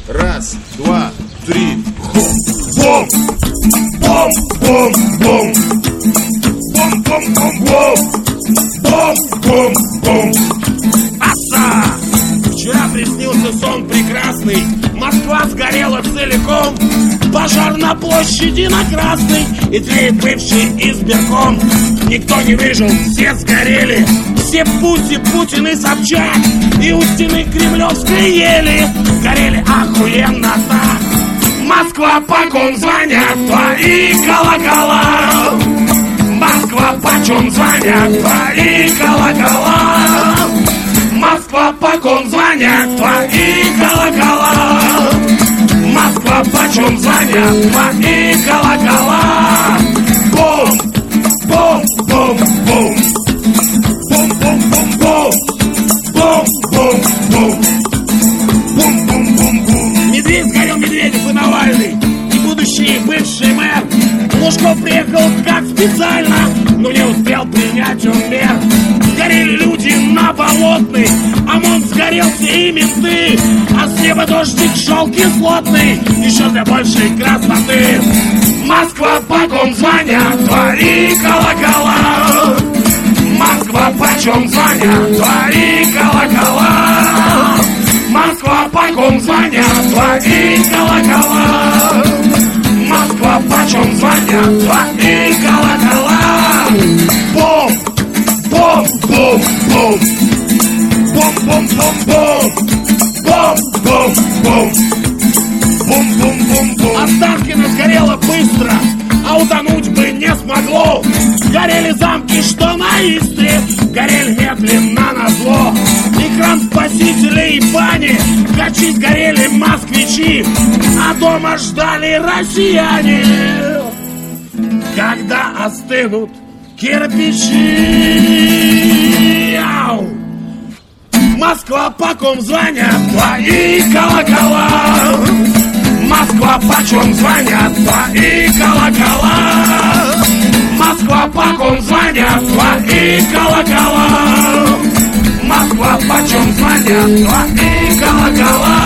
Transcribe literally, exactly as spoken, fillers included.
Раз, два, три. Бом! Бом! Бом! Бом! Бом! Бом! Бом! Бом! Бом! Бом! Бом! Оса! Вчера приснился сон прекрасный. Москва сгорела целиком. Пожар на площади на Красной. И тлеет бывший избирком. Никто не выжил, все сгорели. Все Пути, Путин и Собчак. И у стены Кремлевской ели. Горели охуенно так. Москва, по ком звонят твои колокола? Москва, почем звонят твои колокола? Москва, по ком звонят твои колокола? Москва, почем звонят твои колокола? Бом! Бом! Бом! Бом! Бом! Бом! Бом! Бом! Бом! Бом! Бом! Бум, бум, бум, бум. Медведь сгорел, Медведев и Навальный. И будущий бывший мэр Лужков приехал как специально, но не успел принять он мер. Сгорели люди на Болотной, ОМОН сгорел, все и менты. А с неба дождик шел кислотный, еще для большей красоты. Москва, по ком звонят твои колокола? Москва, почем звонят твои колокола? Москва, по ком звонят твои колокола? Москва, почем звонят твои колокола? Бом! Бом! Бом! Бом! Бом! Бом! Бом! Бом! Бом! Бом! Бом! Бом! Бом! Бом! Бом! Останкино сгорело быстро, а утонуть бы не смогло. Горели замки, что на Истре, горели медленно назло. И храм Спасителя и бани, качи сгорели москвичи, а дома ждали россияне, когда остынут кирпичи. Ау! Москва, по ком звонят твои колокола? Москва, почем звонят твои колокола? Москва, по ком звонят твои колокола? Москва, почем звонят твои колокола?